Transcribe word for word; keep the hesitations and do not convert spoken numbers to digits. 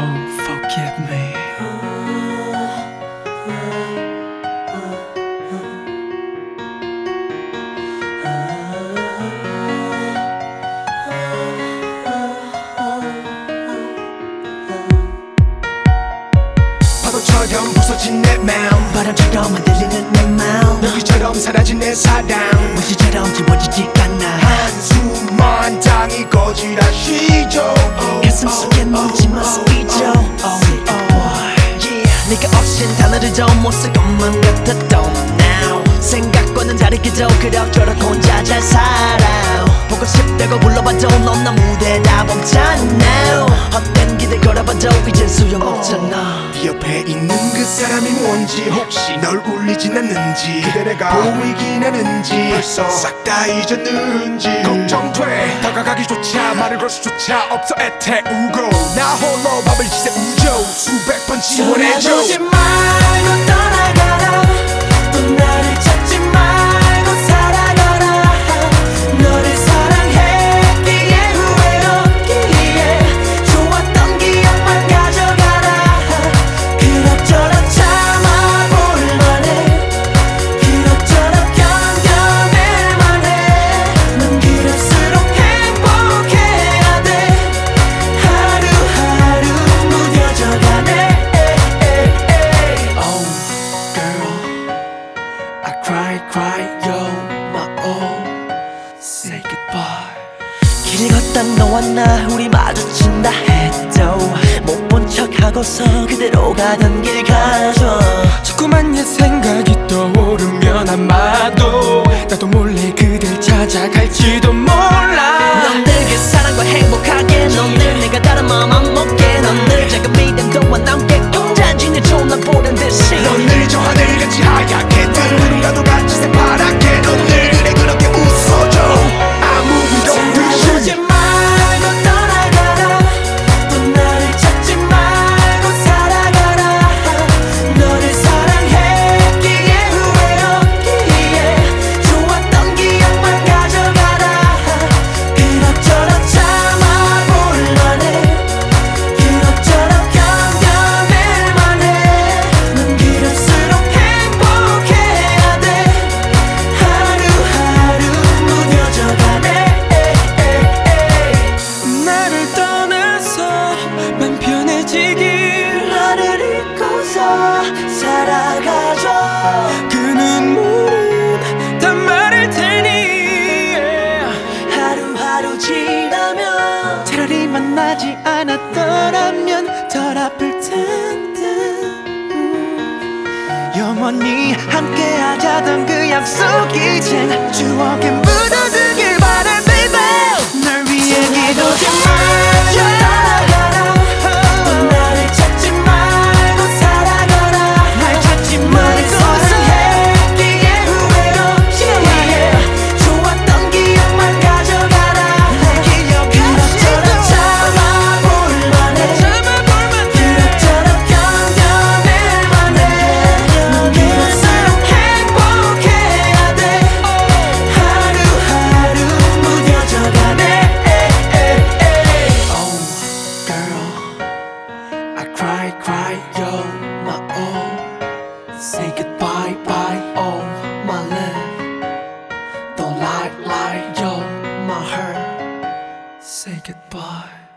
forgive me. 파도처럼 부서진 내 마음, 바람처럼 흔들리는 내 마음, 너희처럼 사라진 내 사랑, 무시처럼 지워지지 않아. 한숨만 당이 거지라시죠. 가슴 속에 묻지마 스피죠. 네가 없인 단어를 좀못쓸 것만 같았던 now. 생각과는 다르게도 그럭저럭 혼자 잘 살아. 보고 싶다고 불러봐도 넌 나 무대다 멈췄나. 헛된 기대 걸어봐도 이젠 소용없잖아. 네 옆에 있는 그 사람이 뭔지, 혹시 널 울리진 않는지, 그대 내가 보이긴 하는지, 벌써 싹 다 잊었는지 걱정돼. 다가가기조차 말을 걸 수조차 없어 애태우고, 나 홀로 밥을 지새우죠. 수백 번 지원해줘. 떠나보지 말고 떠나가라. 또 나를 찾지 말고 살아가라. 너를 사랑했기에 후회없기에 좋았던 기억만 가져가라. 그럭저럭 참아볼만해. 그럭저럭 견뎌낼만해. 넌 그럴수록 행복해야 돼. 하루하루 무뎌져가네. Oh girl, I cry cry yo my all say goodbye. 길 걷다 너와 나 우리 마주친다 해도 못 본 척하고서 그대로 가던 길 가줘. 자꾸만 옛 생각이 떠오르면 아마도 나도 몰래 그댈 찾아갈지도 몰라. 넌 늘 그 사랑과 행복하게, 넌 늘 내가 다른 마음 안 먹게, 넌 늘 작은 믿음도와 남게 단지 내 좋은 날 보란 듯이. 넌 늘 저 하늘같이 하얗게, 늘 누군가도 같이 새파랗게, 넌 늘 그래 그렇게 웃어줘. 아무 일도 없듯이. 떠나보지 말고 떠나가라. 또 나를 찾지 말고 살아가라. 너를 사랑했기에 후회없기에 좋았던 기억만 가져가라. 그럭저럭 참아볼만해. 그럭저럭 견뎌낼만해. 넌 그럴수록 행복해야 돼. 하루하루 무뎌져가네. 나를 떠나서 맘 편해지길, 나를 잊고서 살아가줘. 그 눈물은 다 마를 테니. 하루하루 지나면 차라리 만나지 않았더라면 덜 아플 텐데. 음. 영원히 함께하자던 그 약속 이젠 추억에 묻어두길 바래 baby. 널 위해 기도지 말고 떠나가라. 또 나를 찾지 말고 살아가라. 날 찾지 말고 사랑했기에 후회없기에 좋았던 기억만 가져가라. 내 기억 그럭저럭 참아볼만해. 그럭저럭 견뎌낼만해. 넌 그럴수록 행복해야 돼. 하루하루 무뎌져가네. Oh girl, I cry cry yo my all say goodbye bye oh my love. Don't lie lie yo my heart say goodbye.